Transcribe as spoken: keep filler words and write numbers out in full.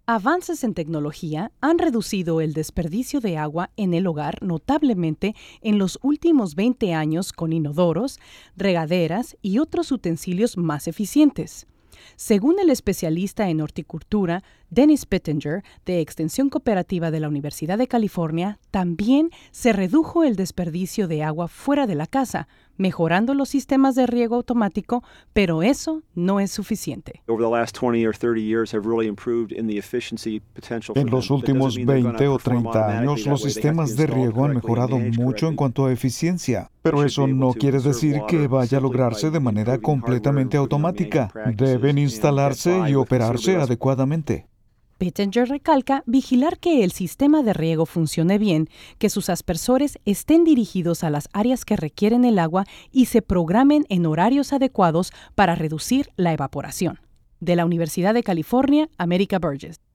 Avances en tecnología han reducido el desperdicio de agua en el hogar notablemente en los últimos veinte años con inodoros, regaderas y otros utensilios más eficientes. Según el especialista en horticultura Dennis Pittenger, de Extensión Cooperativa de la Universidad de California, también se redujo el desperdicio de agua fuera de la casa, mejorando los sistemas de riego automático, pero eso no es suficiente. En los últimos veinte o treinta años, los sistemas de riego han mejorado mucho en cuanto a eficiencia, pero eso no quiere decir que vaya a lograrse de manera completamente automática. Deben instalarse y operarse adecuadamente. Pittenger recalca vigilar que el sistema de riego funcione bien, que sus aspersores estén dirigidos a las áreas que requieren el agua y se programen en horarios adecuados para reducir la evaporación. De la Universidad de California, America Burgess.